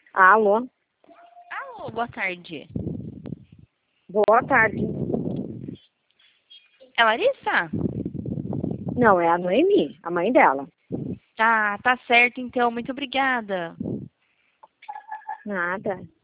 Alô? Alô, boa tarde. Boa tarde. É Larissa? Não, é a Noemi, a mãe dela. Tá certo então, muito obrigada. Nada.